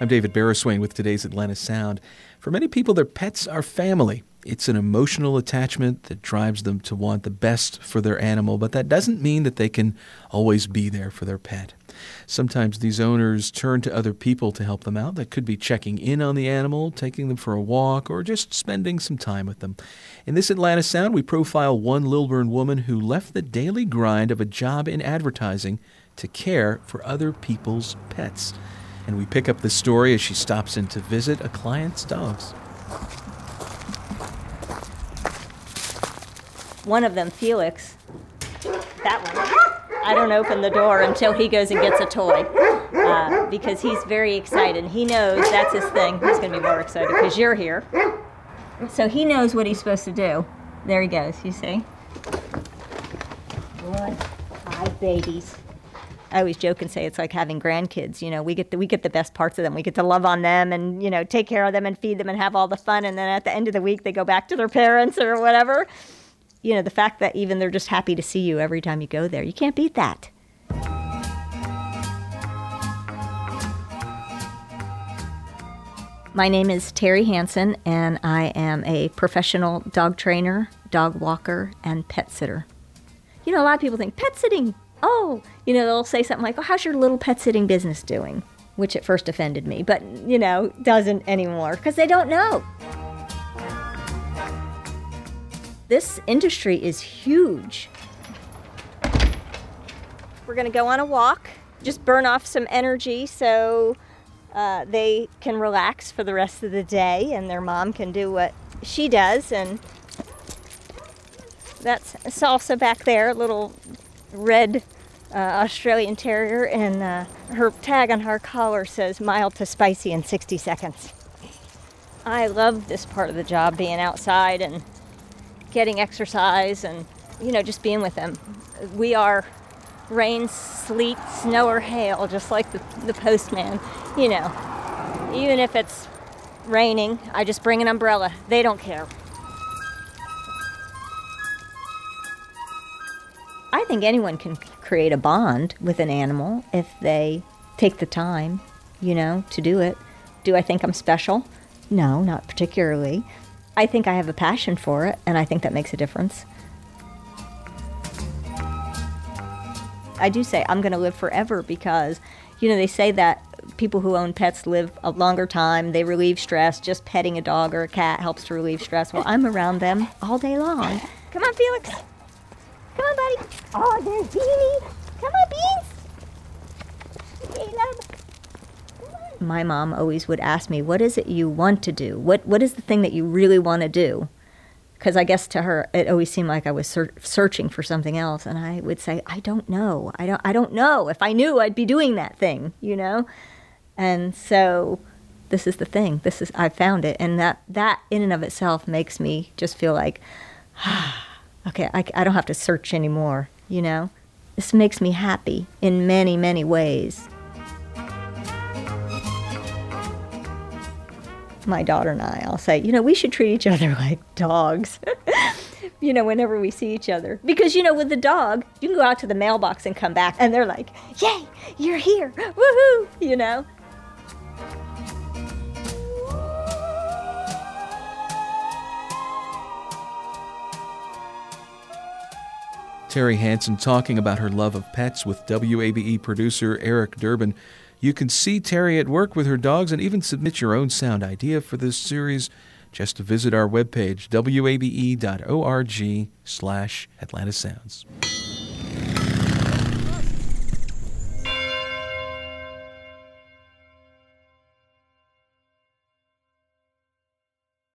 I'm David Barriswain with today's Atlanta Sound. For many people, their pets are family. It's an emotional attachment that drives them to want the best for their animal, but that doesn't mean that they can always be there for their pet. Sometimes these owners turn to other people to help them out. That could be checking in on the animal, taking them for a walk, or just spending some time with them. In this Atlanta Sound, we profile one Lilburn woman who left the daily grind of a job in advertising to care for other people's pets. And we pick up the story as she stops in to visit a client's dogs. One of them, Felix, that one, I don't open the door until he goes and gets a toy because he's very excited. He knows that's his thing. He's going to be more excited because you're here. So he knows what he's supposed to do. There he goes, you see? Good. Hi, babies. I always joke and say it's like having grandkids. You know, we get the best parts of them. We get to love on them and, you know, take care of them and feed them and have all the fun. And then at the end of the week, they go back to their parents or whatever. You know, the fact that even they're just happy to see you every time you go there. You can't beat that. My name is Terry Hansen, and I am a professional dog trainer, dog walker, and pet sitter. You know, a lot of people think, pet sitting, oh, you know, they'll say something like, oh, how's your little pet sitting business doing? Which at first offended me, but, you know, doesn't anymore, because they don't know. This industry is huge. We're going to go on a walk, just burn off some energy so they can relax for the rest of the day and their mom can do what she does. And that's Salsa back there, a little red Australian Terrier, and her tag on her collar says mild to spicy in 60 seconds. I love this part of the job, being outside and getting exercise and, you know, just being with them. We are rain, sleet, snow, or hail, just like the postman. You know, even if it's raining, I just bring an umbrella. They don't care. I think anyone can create a bond with an animal if they take the time, you know, to do it. Do I think I'm special? No, not particularly. I think I have a passion for it, and I think that makes a difference. I do say I'm going to live forever because, you know, they say that people who own pets live a longer time. They relieve stress. Just petting a dog or a cat helps to relieve stress. Well, I'm around them all day long. Come on, Felix. Come on, buddy. Oh, there's Beanie. Come on, Beans. Caleb. My mom always would ask me, what is it you want to do? What is the thing that you really want to do? Because I guess to her, it always seemed like I was searching for something else. And I would say, I don't know. I don't know. If I knew, I'd be doing that thing, you know? And so this is the thing. I found it. And that in and of itself makes me just feel like, okay, I don't have to search anymore, you know? This makes me happy in many, many ways. My daughter and I'll say, you know, we should treat each other like dogs, you know, whenever we see each other. Because, you know, with the dog, you can go out to the mailbox and come back, and they're like, yay, you're here, woohoo, you know. Terry Hansen talking about her love of pets with WABE producer Eric Durbin. You can see Terry at work with her dogs and even submit your own sound idea for this series just to visit our webpage, wabe.org/Atlanta Sounds.